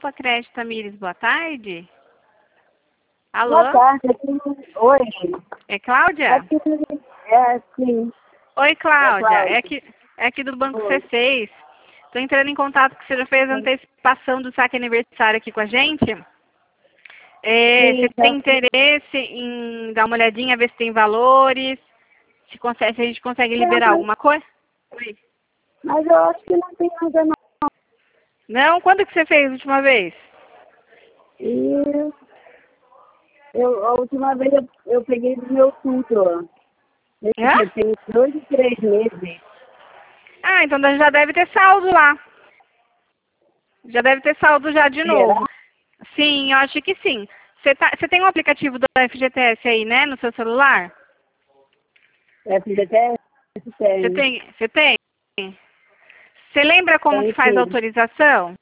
Opa, Crédito Tamires, boa tarde. Alô? Boa tarde. Oi. É Cláudia? Sim. Oi, Cláudia. Cláudia. É aqui do Banco Oi. C6. Estou entrando em contato que você já fez a antecipação do saque aniversário aqui com a gente. Sim, Você tem interesse em dar uma olhadinha, ver se tem valores? Se a gente consegue liberar alguma coisa? Oi. Mas eu acho que não tem nada não. Não? Quando que você fez a última vez? E a última vez eu peguei do meu tutor. Hã? Tem 2 e 3 meses. Ah, então já deve ter saldo lá. Já deve ter saldo já de Será? novo. Sim, eu acho que sim. Você tem um aplicativo do FGTS aí, né, no seu celular? FGTS tem. Você tem? Você lembra como Tem que faz a sim. autorização?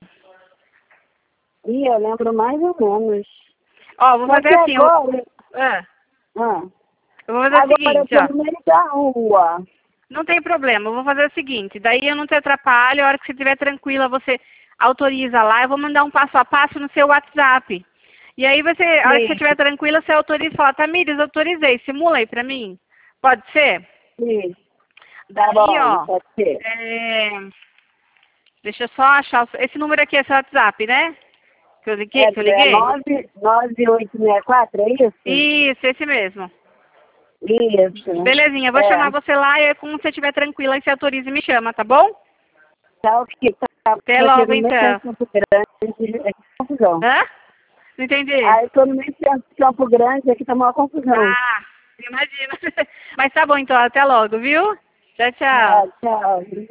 E eu lembro mais ou menos. Ó, vou Só fazer que assim. agora... Eu vou fazer o Agora eu seguinte, tô ó. no meio da rua. Não tem problema, eu vou fazer o seguinte. Daí eu não te atrapalho, a hora que você estiver tranquila, você autoriza lá. Eu vou mandar um passo a passo no seu WhatsApp. E aí você, a hora que você Sim, estiver tranquila, você autoriza e fala, Tamires, autorizei, simula aí pra mim. Pode ser? sim. Tá Daí, bom, ó, pode ser. deixa eu só achar. Esse número aqui é seu WhatsApp, né? Que eu liguei? Que eu É liguei? 9864, é isso? Isso, esse mesmo. Isso. Belezinha, eu vou É. chamar você lá e quando você estiver tranquila, aí você autoriza e me chama, tá bom? Tá ok, tá. Até Porque logo, no meio então. de Campo Grande é confusão. Hã? Não entendi. Aí eu tô no meio de Campo Grande, aqui tá uma confusão. Ah, imagina. Mas tá bom, então. Até logo, viu? Tchau, Tá, tchau. tchau.